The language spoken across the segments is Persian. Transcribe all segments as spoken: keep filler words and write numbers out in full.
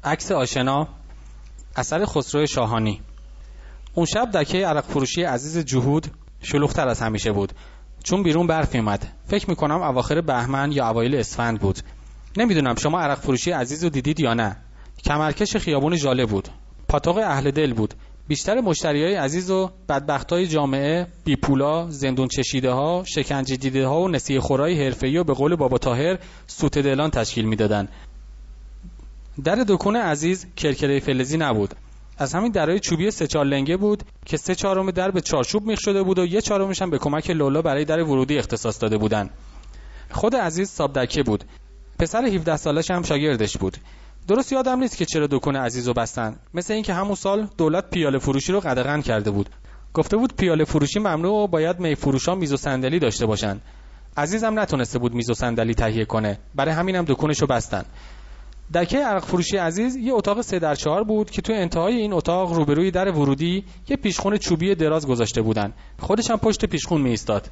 عکس آشنا، اثر خسرو شاهانی. اون شب دکه عرق فروشی عزیز جهود شلوغ‌تر از همیشه بود، چون بیرون برف میومد. فکر میکنم اواخر بهمن یا اوایل اسفند بود. نمیدونم شما عرق فروشی عزیز رو دیدید یا نه. کمرکش خیابون ژاله بود، پاتوق اهل دل بود. بیشتر مشتریای عزیز و بدبختای جامعه، بی پولا، زندون چشیده ها، شکنجه دیده ها و نسیه خورای حرفه‌ای و به قول بابا طاهر سوت دلان تشکیل میدادن. در دکون عزیز کرکره فلزی نبود، از همین درای چوبی سه چهار لنگه بود که سه چهارم در به چارچوب میخ شده بود و یه چهارمش هم به کمک لولا برای در ورودی اختصاص داده بودن. خود عزیز صابدکه بود، پسر هفده سالش هم شاگردش بود. درست یادم نیست که چرا دکون عزیز رو بستن، مثل اینکه همون سال دولت پیاله فروشی رو قدغن کرده بود. گفته بود پیاله فروشی ممنوع و باید می فروشا میز و صندلی داشته باشن. عزیز هم نتونسته بود میز و صندلی تهیه کنه، برای همینم دکونشو بستن. دکه عرق فروشی عزیز یه اتاق سه در چهار بود که تو انتهای این اتاق روبروی در ورودی یه پیشخون چوبی دراز گذاشته بودن. خودش هم پشت پیشخون می ایستاد.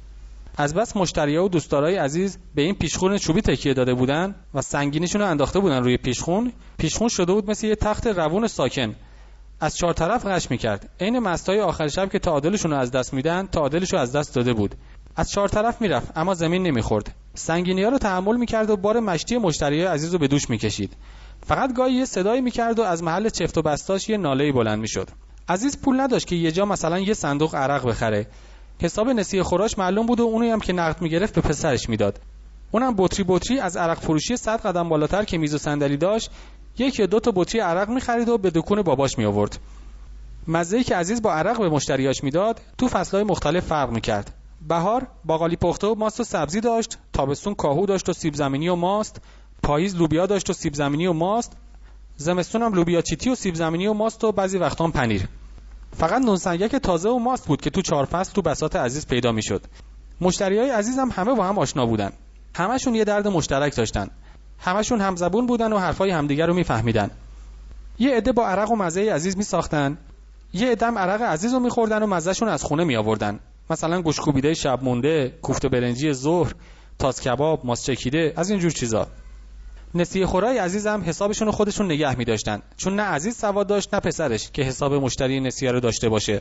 از بس مشتری‌ها و دوستدارای عزیز به این پیشخون چوبی تکیه داده بودن و سنگینیشون رو انداخته بودن روی پیشخون. پیشخون شده بود مثل یه تخت روون ساکن، از چهار طرف غش می‌کرد. عین مستای آخر شب که تعادلشون رو از دست میدن، تعادلشو از دست داده بود. از چهار طرف میرفت اما زمین نمیخورد. سنگینی‌ها رو تحمل می‌کرد و بار مشتی مشتریای عزیز رو به دوش می‌کشید. فقط گاهی یه صدایی می‌کرد و از محل چفت و بستاش یه ناله‌ای بلند می‌شد. عزیز پول نداشت که یه جا مثلا یه صندوق عرق بخره. حساب نسیه خوراش معلوم بود و اونی هم که نقد می‌گرفت به پسرش میداد. اونم بطری بطری از عرق فروشی صد قدم بالاتر که میز و صندلی داشت، یک یا دو تا بطری عرق می‌خرید و به دکون باباش می‌آورد. مزه‌ای که عزیز با عرق به مشتریاش میداد تو فصل‌های مختلف فرق می‌کرد. بهار باقالی پخته و ماست و سبزی داشت، تابستون کاهو داشت و سیب زمینی و ماست، پاییز لوبیا داشت و سیب زمینی و ماست، زمستون هم لوبیا چیتی و سیب زمینی و ماست و بعضی وقتا هم پنیر. فقط نون سنگک تازه و ماست بود که تو چهار فصل تو بساط عزیز پیدا میشد. مشتریای عزیز هم همه با هم آشنا بودن. همشون یه درد مشترک داشتن. همشون همزبون بودن و حرفای همدیگر رو میفهمیدن. یه عده با عرق و مزه عزیز میساختن، یه عده هم عرق عزیز رو میخوردن و مزهشون از خونه میآوردن. مثلا گوشت کوبیده شب مونده، کوفته برنجی ظهر، تاس کباب، ماست چکیده، از این جور چیزا. نسیه خورای عزیز هم حسابشون رو خودشون نگه می داشتن، چون نه عزیز سواد داشت نه پسرش که حساب مشتری نسیه رو داشته باشه.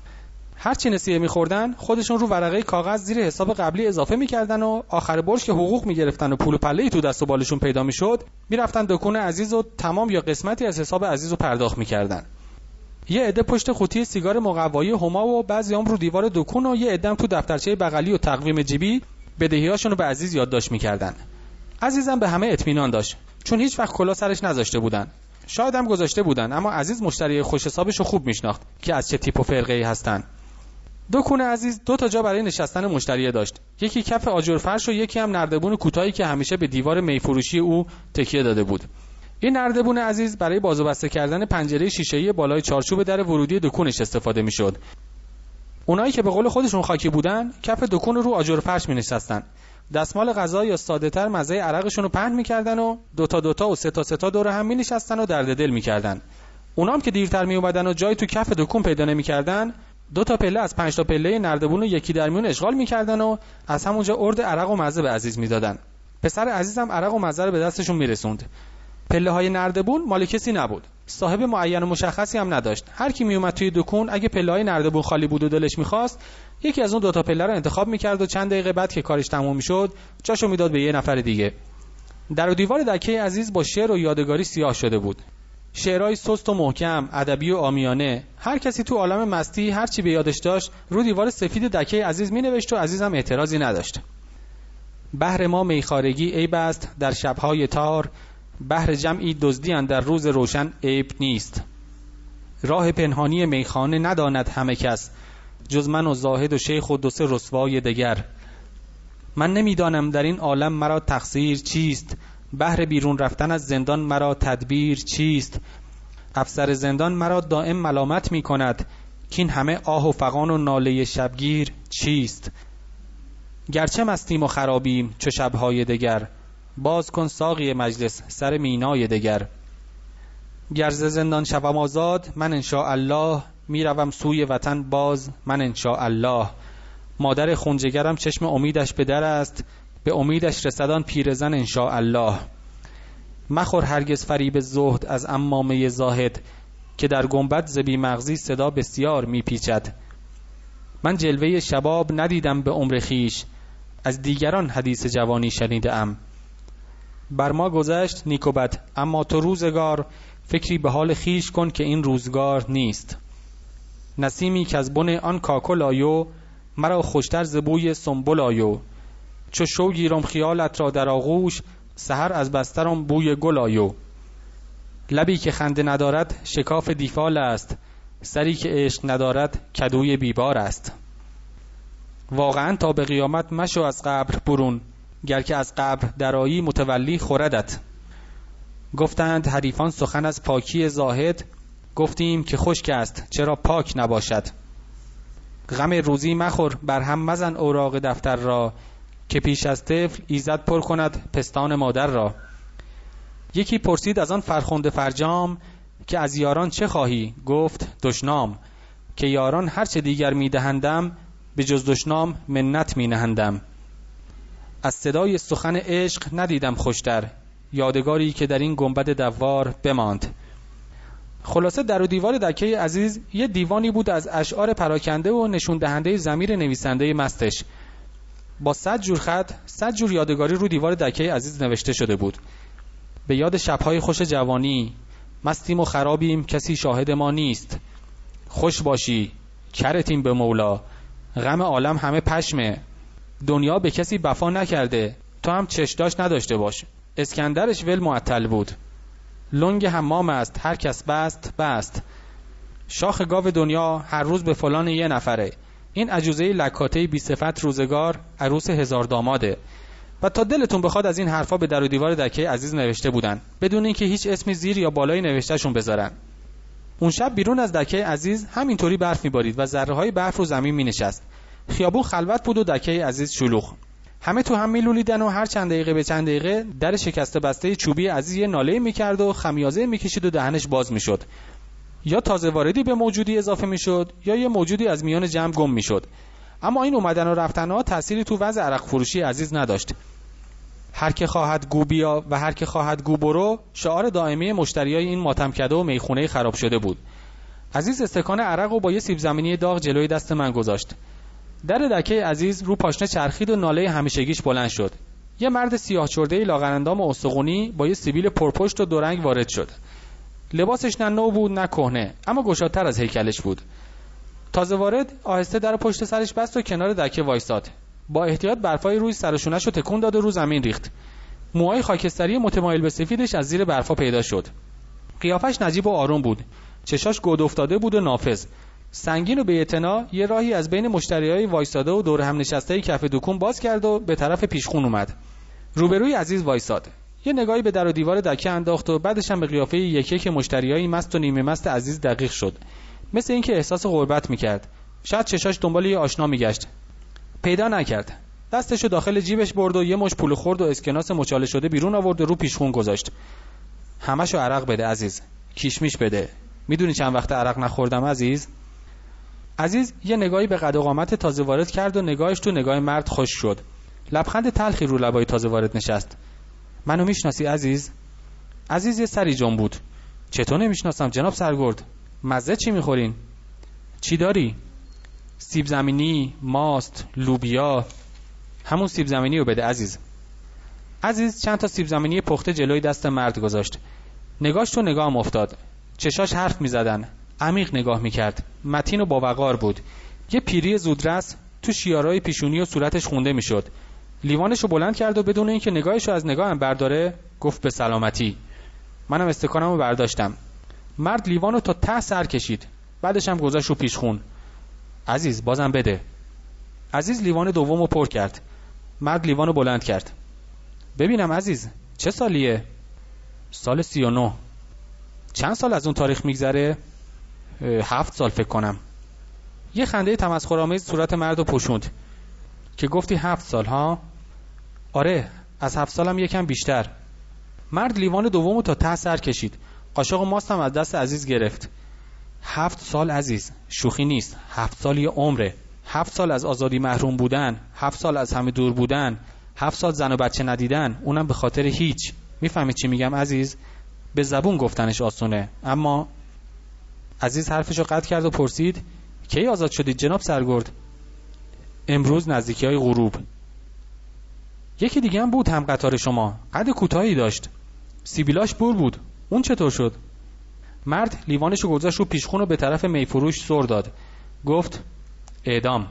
هر چی نسیه می‌خوردن خودشون رو ورقه کاغذ زیر حساب قبلی اضافه می‌کردن و آخر برج که حقوق می‌گرفتن و پول و پله‌ای تو دست و بالشون پیدا می‌شد، می‌رفتن دکون عزیز و تمام یا قسمتی از حساب عزیز رو پرداخت می‌کردن. یه عده پشت قوطی سیگار مقوایی هما و بعضیام رو دیوار دکون و یه عده‌ام تو دفترچه بغلی و تقویم جیبی بدهیاشون رو به عزیز یادداشت می‌کردن. عزیزم به همه اطمینان داشت، چون هیچ وقت کلا سرش نذاشته بودن. شاید هم گذاشته بودن، اما عزیز مشتری خوش حسابش رو خوب میشناخت که از چه تیپ و فرقه‌ای هستن. دکون عزیز دو تا جا برای نشستن مشتری داشت، یکی کف آجر فرش و یکی هم نردبون کوتاهی که همیشه به دیوار میفروشی او تکیه داده بود. این نردبون عزیز برای باز و بسته کردن پنجره شیشه‌ای بالای چارچوب در ورودی دکونش استفاده میشد. اونایی که به قول خودشون خاکی بودن، کف دکون رو آجر فرش می‌نشستن. دستمال غذا یا ساده‌تر مزه عرقشون رو پهن می‌کردن و دو تا دو تا و سه تا سه تا دور هم می‌نشستن و درد دل می‌کردن. اونام که دیرتر میومدن و جای تو کف دکون پیدا نمی‌کردن، دو تا پله از پنج تا پله نردبون رو یکی در میون اشغال می‌کردن و از همونجا ارد عرق و مزه به عزیز میدادن. پسر عزیزم عرق و مزه رو به دستشون میرسوند. پله‌های نردبون مال کسی نبود، صاحب معین و مشخصی هم نداشت. هر کی میومد توی دکون اگه پله‌های نردبون خالی بود و دلش می‌خواست، یکی از اون دو تا پله رو انتخاب می‌کرد و چند دقیقه بعد که کارش تموم می‌شد، جاشو میداد به یه نفر دیگه. در و دیوار دکه عزیز با شعر و یادگاری سیاه شده بود. شعرهای سست و محکم، ادبی و عامیانه. هر کسی تو عالم مستی هر چی به یادش داشت، رو دیوار سفید دکه عزیز می‌نوشت و عزیزم اعتراضی نداشت. بهر ما میخارگی عیب است در شب‌های تار، بهر جمعی دزدی اندر روز روشن عیب نیست. راه پنهانی میخانه نداند همه کس، جز من و زاهد و شیخ و دو سه رسوای دگر. من نمیدانم در این عالم مرا تقصیر چیست، بهر بیرون رفتن از زندان مرا تدبیر چیست. افسر زندان مرا دائم ملامت می کند، که این همه آه و فغان و ناله شبگیر چیست. گرچه مستیم و خرابیم چو شبهای دگر، باز کن ساقی مجلس سر مینای دگر. گر ز زندان شوم آزاد من انشاء الله، میروم سوی وطن باز من انشاء الله. مادر خونجگرم چشم امیدش به در است، به امیدش رسدان پیرزن انشاء الله. مخور هرگز فریب زهد از عمامه زاهد، که در گنبد ز بی مغزی صدا بسیار میپیچد. من جلوه شباب ندیدم به عمر خیش، از دیگران حدیث جوانی شنیدم. بر ما گذشت نیک و بد، اما تو روزگار، فکری به حال خیش کن که این روزگار نیست. نسیمی که از بن آن کاکل آیو، مرا خوشتر ز بوی سنبل آیو. چو شو گیرم خیالت را در آغوش، سحر از بسترم بوی گل آیو. لبی که خنده ندارد شکاف دیفال است، سری که عشق ندارد کدوی بیبار است. واقعا تا به قیامت مشو از قبر برون، گر که از قبر درایی متولی خوردت. گفتند حریفان سخن از پاکی زاهد، گفتیم که خشک است چرا پاک نباشد. غم روزی مخور بر هم مزن اوراق دفتر را، که پیش از طفل ایزد پر کند پستان مادر را. یکی پرسید از آن فرخنده فرجام، که از یاران چه خواهی؟ گفت دشنام، که یاران هرچه دیگر میدهندم، به جز دشنام منت می نهندم. از صدای سخن عشق ندیدم خوشتر، یادگاری که در این گنبد دوار بماند. خلاصه در و دیوار دکه عزیز یه دیوانی بود از اشعار پراکنده و نشون دهنده ضمیر نویسنده مستش. با صد جور خط، صد جور یادگاری رو دیوار دکه عزیز نوشته شده بود. به یاد شب‌های خوش جوانی، مستیم و خرابیم کسی شاهد ما نیست. خوش باشی کرتیم به مولا، غم عالم همه پشمه. دنیا به کسی وفا نکرده، تو هم چشداش نداشته باش. اسکندرش ول معطل بود، لنگ حمام است هر کس بست بست. شاخ گاو دنیا هر روز به فلان یه نفره. این عجوزه لکاته بی صفت روزگار عروس هزار داماده. و تا دلتون بخواد از این حرفا به در و دیوار دکه عزیز نوشته بودن، بدون اینکه هیچ اسمی زیر یا بالای نوشتهشون بذارن. اون شب بیرون از دکه عزیز همینطوری برف میبارید و ذره های برف رو زمین مینشست. خیابون خلوت بود و دکه عزیز شلوغ. همه تو هم میلولیدن و هر چند دقیقه به چند دقیقه در شکسته بسته چوبی عزیز یه ناله میکرد و خمیازه میکشید و دهنش باز میشد. یا تازه واردی به موجودی اضافه میشد یا یه موجودی از میان جمع گم میشد. اما این اومدن و رفتنها تأثیری تو وضع عرق فروشی عزیز نداشت. هر که خواهد گو بیا و هر که خواهد گو برو شعار دائمی مشتریای این ماتمکده و میخونه خراب شده بود. عزیز استکان عرق رو با یه سیب زمینی داغ جلوی دست من گذاشت. در دکه عزیز رو پاشنه چرخید و ناله همیشگیش بلند شد. یه مرد سیاه چرده لاغرندام و استخونی با یه سیبیل پرپشت و دورنگ وارد شد. لباسش نه نو بود نه کهنه، اما گشادتر از هیکلش بود. تازه وارد آهسته در پشت سرش بست و کنار دکه وایساد. با احتیاط برفای روی سر و شونه‌شو تکون داد و رو زمین ریخت. موهای خاکستری متمایل به سفیدش از زیر برفا پیدا شد. قیافش نجیب و آروم بود. چشاش گود افتاده بود و نافذ. سنگین و بی‌اعتنا یه راهی از بین مشتریای وایساده و دور هم نشسته کف دکون باز کرد و به طرف پیشخون اومد. روبروی عزیز وایساد. یه نگاهی به در و دیوار دکه انداخت و بعدش هم به قیافه یکی که مشتریای مست و نیمه مست عزیز دقیق شد. مثل اینکه احساس غربت می‌کرد. شاید چشاش دنبال یه آشنا می‌گشت. پیدا نکرد. دستشو داخل جیبش برد و یه مش پول خورد و اسکناس مچاله شده بیرون آورد و رو پیشخون گذاشت. همشو عرق بده عزیز. کیشمیش بده. میدونی چند وقت عرق نخوردم عزیز؟ عزیز یه نگاهی به قد و قامت تازه وارد کرد و نگاهش تو نگاه مرد خوش شد. لبخند تلخی رو لبای تازه وارد نشست. منو میشناسی عزیز؟ عزیز یه سری جنب بود. چطور نمیشناسم جناب سرگرد؟ مزه چی میخورین؟ چی داری؟ سیب زمینی، ماست، لوبیا. همون سیب زمینی رو بده عزیز. عزیز چند تا سیب زمینی پخته جلوی دست مرد گذاشت. نگاهش تو نگاهم افتاد. چشاش حرف میزدن. عمیق نگاه میکرد. متین و باوقار بود. یه پیری زودرس تو شیارای پیشونی و صورتش خونده میشد. لیوانشو بلند کرد و بدون اینکه نگاهشو از نگاهم برداره گفت به سلامتی. منم استکانمو برداشتم. مرد لیوانو تا ته سر کشید. بعدش هم گذاشت رو پیشخون. عزیز بازم بده. عزیز لیوان دومو پر کرد. مرد لیوانو بلند کرد. ببینم عزیز چه سالیه؟ سال سی و نه. چند سال از اون تاریخ میگذره؟ هفت سال فکر کنم. یه خنده تمسخرآمیز صورت مردو پوشوند که گفتی هفت سال ها؟ آره از هفت سالم یکم بیشتر. مرد لیوان دومو تا ته سر کشید. قاشق و ماستم از دست عزیز گرفت. هفت سال عزیز شوخی نیست. هفت سال یه عمره. هفت سال از آزادی محروم بودن، هفت سال از همه دور بودن، هفت سال زن و بچه ندیدن، اونم به خاطر هیچ. میفهمید چی میگم عزیز؟ به زبون گفتنش آسونه، اما عزیز حرفشو قطع کرد و پرسید کی آزاد شدید جناب سرگرد؟ امروز نزدیکی های غروب. یکی دیگه هم بود هم قطار شما، قد کوتاهی داشت، سیبیلاش بور بود، اون چطور شد؟ مرد لیوانشو گذاشت رو پیشخون و به طرف میفروش سر داد. گفت اعدام.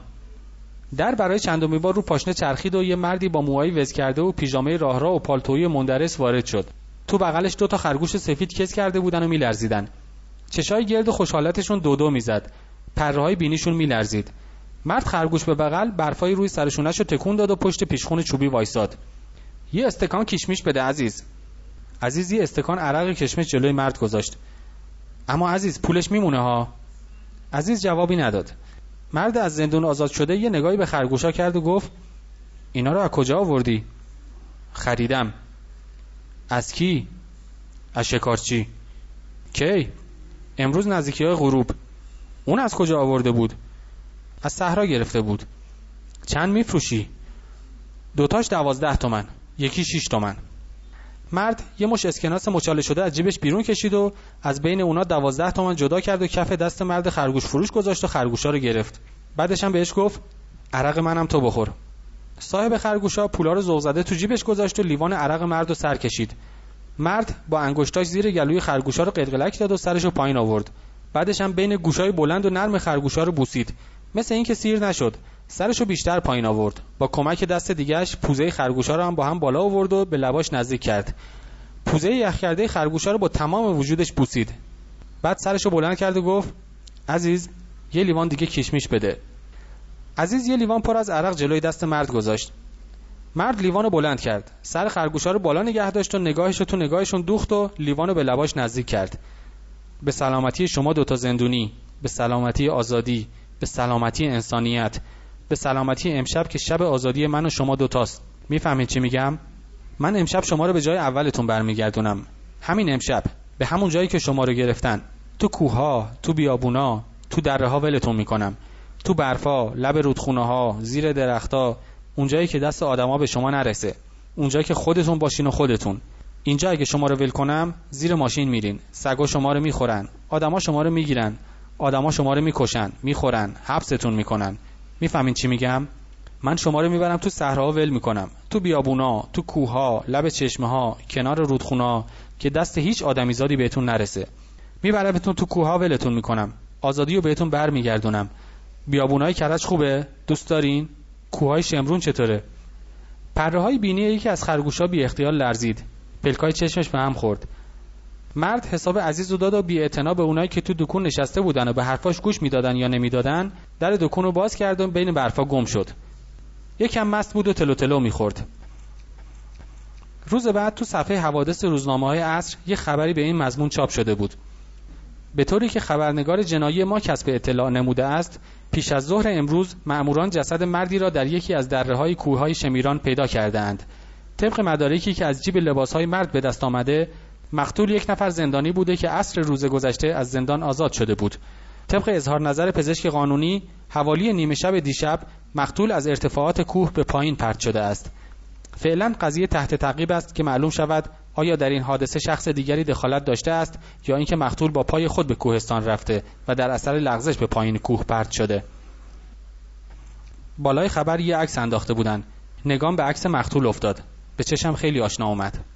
در برای چندمین بار رو پاشنه چرخید و یه مردی با موهای وز کرده و پیژامه راهرو و پالتویی مندرس وارد شد. تو بغلش دو تا خرگوش سفید کس کرده بودن و میلرزیدن. چشای گرد خوشحالتشون دو دو میزد. پره‌های بینیشون میلرزید. مرد خرگوش به بغل برفای روی سرشونه‌شو تکون داد و پشت پیشخون چوبی وایساد. یه استکان کشمش بده عزیز. عزیز یه استکان عرق کشمش جلوی مرد گذاشت. اما عزیز پولش میمونه ها. عزیز جوابی نداد. مرد از زندون آزاد شده یه نگاهی به خرگوشا کرد و گفت اینا رو از کجا آوردی؟ خریدم. از کی؟ از شکارچی. کی؟ امروز نزدیکی های غروب. اون از کجا آورده بود؟ از صحرا گرفته بود. چند میفروشی؟ دوتاش دوازده تومن، یکی شیش تومن. مرد یه مش اسکناس مچاله شده از جیبش بیرون کشید و از بین اونا دوازده تومن جدا کرد و کف دست مرد خرگوش فروش گذاشت و خرگوشا رو گرفت. بعدش هم بهش گفت عرق منم تو بخور. صاحب خرگوشا پولا رو ذوق زده تو جیبش گذاشت و لیوان عرق مرد رو سر کشید. مرد با انگشتاش زیر گلوی خرگوشا رو قلقلک داد و سرش رو پایین آورد. بعدش هم بین گوشای بلند و نرم خرگوشا رو بوسید. مثل اینکه سیر نشد. سرش رو بیشتر پایین آورد. با کمک دست دیگه‌اش پوزه خرگوشا رو هم با هم بالا آورد و به لباش نزدیک کرد. پوزه یخ کرده خرگوشا رو با تمام وجودش بوسید. بعد سرش رو بلند کرد و گفت عزیز یه لیوان دیگه کشمش بده. عزیز یه لیوان پر از عرق جلوی دست مرد گذاشت. مرد لیوانو بلند کرد. سر خرگوشا رو بالا نگه داشت و نگاهش رو تو نگاهشون دوخت و لیوانو به لباش نزدیک کرد. به سلامتی شما دوتا زندونی، به سلامتی آزادی، به سلامتی انسانیت، به سلامتی امشب که شب آزادی من و شما دوتاست. میفهمید چی میگم؟ من امشب شما رو به جای اولتون برمیگردونم. همین امشب به همون جایی که شما رو گرفتن. تو کوها، تو بیابونا، تو دره‌ها ولتون میکنم. تو برفا، لب رودخونه‌ها، زیر درخت‌ها، اونجایی که دست آدما به شما نرسه. اونجایی که خودتون باشین و خودتون. اینجا اگه شما رو ول کنم، زیر ماشین میرین. سگا شما رو میخورن. آدما شما رو میگیرن. آدما شما رو میکشن، میخورن، حبستون میکنن. میفهمین چی میگم؟ من شما رو میبرم تو صحراها ول میکنم. تو بیابونا، تو کوها، لب چشمه‌ها، کنار رودخونا که دست هیچ آدمیزادی بهتون نرسه. میبرمتون تو کوها ولتون میکنم. آزادی رو بهتون برمیگردونم. بیابونای کرج خوبه؟ دوست دارین؟ کوههای شمرون چطوره؟ پره‌های بینی یکی از خرگوشا بی اختیار لرزید. پلکای چشمش به هم خورد. مرد حساب عزیز رو داد و بی اعتنا به اونایی که تو دکون نشسته بودن و به حرفاش گوش میدادن یا نمیدادن در دکون رو باز کرد و بین برفا گم شد. یکم مست بود و تلو تلو میخورد. روز بعد تو صفحه حوادث روزنامه‌های عصر یه خبری به این مضمون چاپ شده بود. به طوری که خبرنگار جنایی ما کسب اطلاع نموده است، پیش از ظهر امروز مأموران جسد مردی را در یکی از دره‌های کوههای شمیران پیدا کردند. طبق مدارکی که از جیب لباسهای مرد به دست آمده، مقتول یک نفر زندانی بوده که عصر روز گذشته از زندان آزاد شده بود. طبق اظهار نظر پزشک قانونی، حوالی نیمه شب دیشب مقتول از ارتفاعات کوه به پایین پرت شده است. فعلا قضیه تحت تعقیب است که معلوم شود آیا در این حادثه شخص دیگری دخالت داشته است یا اینکه مقتول با پای خود به کوهستان رفته و در اثر لغزش به پایین کوه پرت شده. بالای خبر یه عکس انداخته بودن. نگام به عکس مقتول افتاد. به چشم خیلی آشنا اومد.